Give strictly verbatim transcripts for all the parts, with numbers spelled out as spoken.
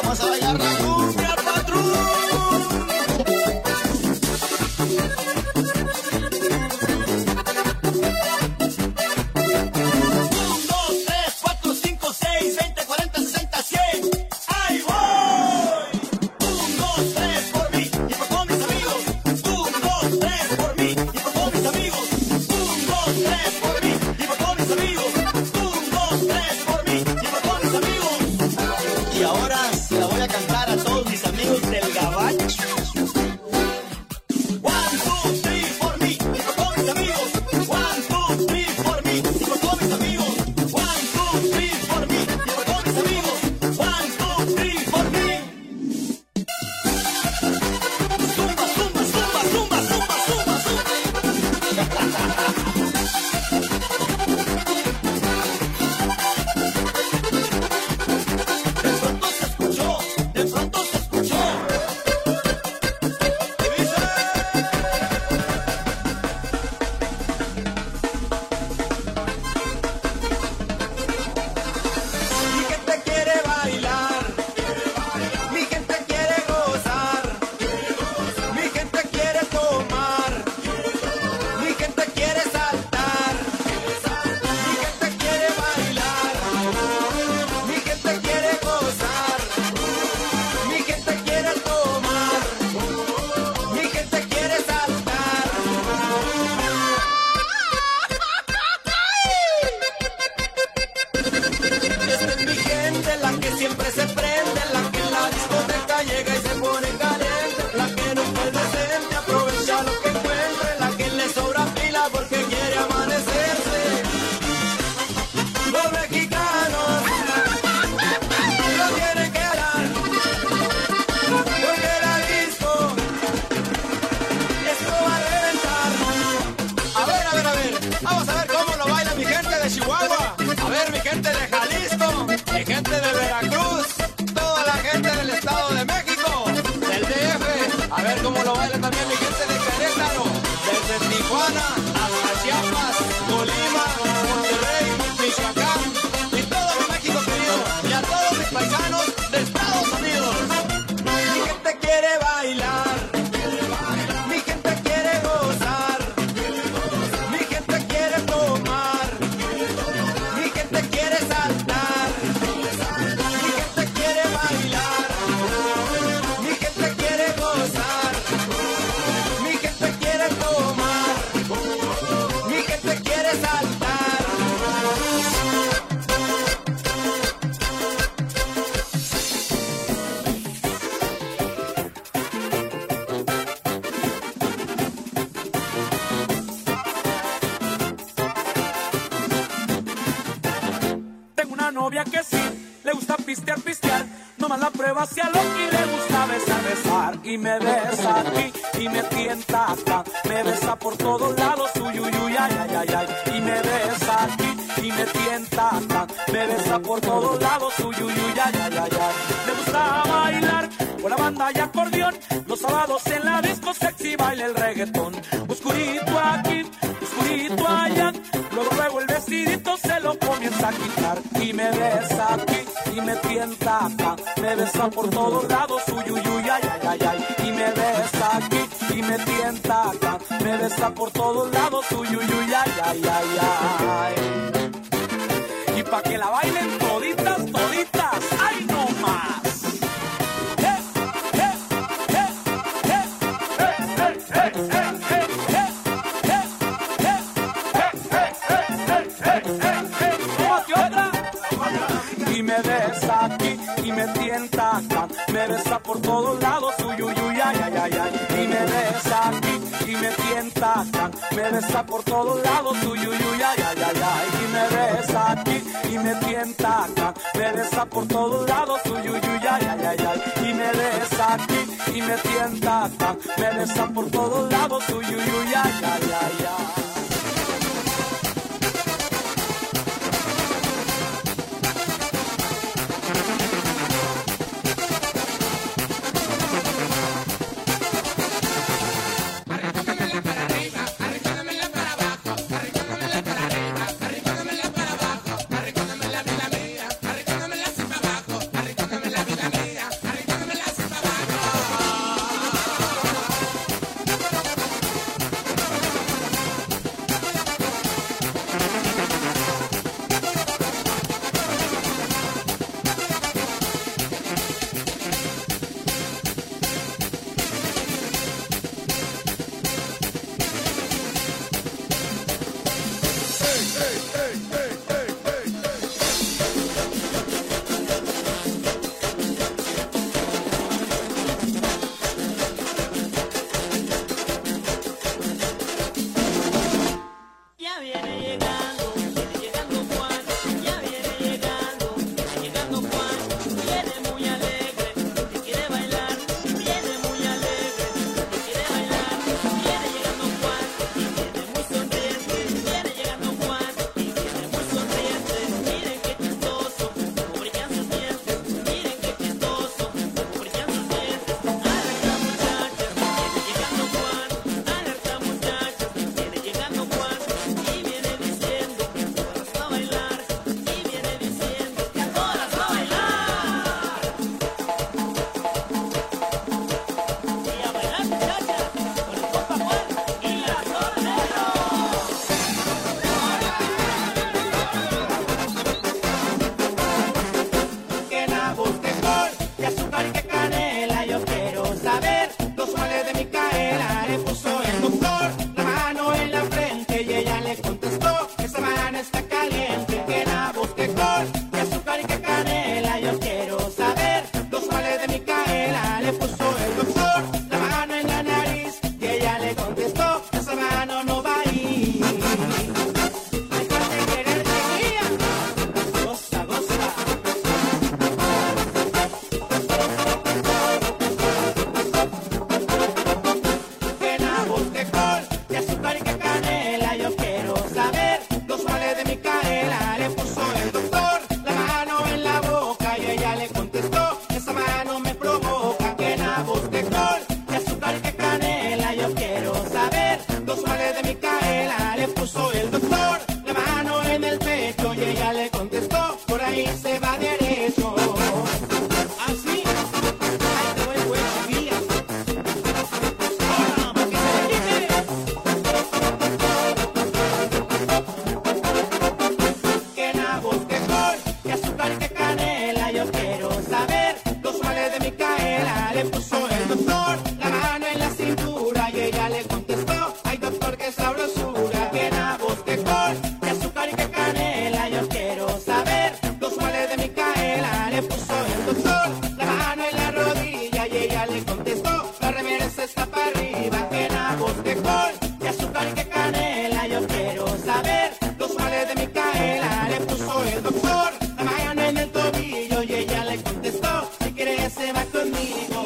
Vamos a bailar la cumbia, patrón. Por todos lados, uy, uy, uy, ay, ay, ay, ay, y me besa aquí, y me tienta acá, me besa por todos lados, uy, uy, uy, ay, ay, ay, ay. Y pa' que la bailen toditas, toditas, ay, no más. Eh, eh, eh, eh, eh, eh, eh, eh, y me besa aquí, y me tienta acá, me besa por todos lados, uy, uy, uy, ay, ay, ay, ay, y me besa aquí, y me tienta acá, me besa por todos lados, uy, uy, uy, ay, ay, ay, ay, y me besa aquí, y me tienta acá, me besa por todos lados, uy, uy, uy, ay, ay, ay, ay, y me besa aquí, y me tienta acá, me besa por todos lados, uy, uy, uy, ay, ay, ay, ay. Que nabos, que col, de azúcar y que canela, yo quiero saber. Dos males de Micaela, le puso el doctor la mano en la boca y ella le contestó, esa mano me provoca. Que nabos, que col, de azúcar y que canela, yo quiero saber. Dos males de Micaela, le puso el doctor la mano en el pecho y ella le contestó, por ahí se va derecho. Así, ahí te voy, güey, chiquilla. Ahora, para que se le quite. Que nabos, que col, que azúcar y que canela, yo quiero saber. Dos males de Micaela, le puso el doctor la mano en la cintura y ella le contestó, ay doctor, qué sabrosura. Que nabos, que col, que azúcar y que canela, yo quiero saber. Dos males de Micaela, le puso el doctor la mano en la rodilla y ella le contestó, la remera está para arriba. Que nabos, que col, que azúcar y que canela, yo quiero saber. Dos males de Micaela, le puso el doctor la mano en el tobillo y ella le contestó, si quieres se va conmigo.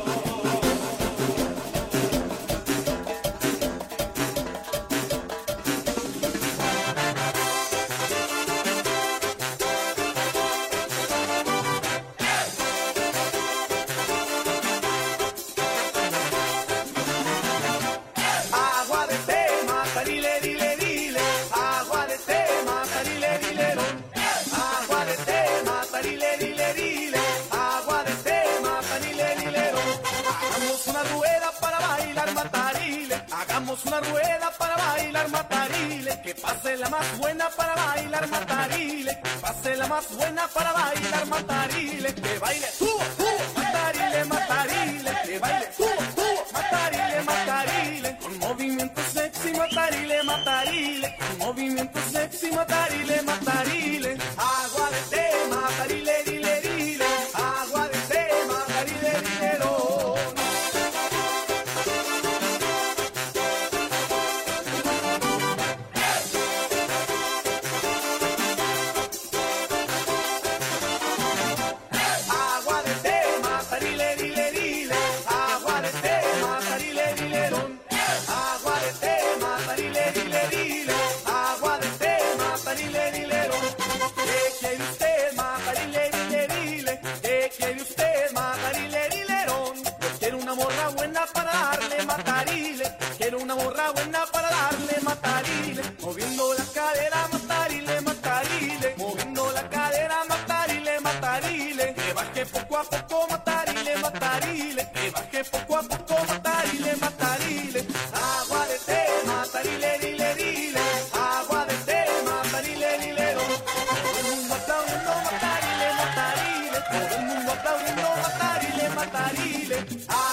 Agua de té, matarile, dile, dile. Agua de té, matarile, dile, don. Agua de té, matarile, dile, dile. Agua de té, matarile, dile, don. Hagamos una rueda para bailar matarile. Hagamos una rueda para bailar matarile. Que pase la más buena para bailar matarile. Que pase la más buena para bailar matarile. Que baile tú, tú, matarile, matarile. Que baile tú, tú, matarile, matarile. Con movimiento sexy, matarile, matarile. Con movimiento sexy, matarile, matarile. Agua de té, matarile, dile, dile. Agua de té, matarile, dile, no. Agua de té, matarile, dile, dile. Agua de té, matarile, dile, don. Agua de té, matarile, dile, dile. Agua de té, matarile, dile, don. ¿Qué quiere usted, matarile, dile, dile? ¿Qué quiere usted, matarile, dile, don? Yo quiero una morra buena para darle matarile. Quiero una morra buena para darle matarile. Moviendo la cadera, matarile, matarile. Moviendo la cadera, matarile, matarile. Que baje poco a poco, matarile, matarile. Que baje poco a poco, matarile, matarile. Agua de té, matarile, dile, dile. Agua de té, matarile, dile, do. Todo el mundo aplaudiendo, matarile, matarile. Todo el mundo aplaudiendo, matarile, matarile.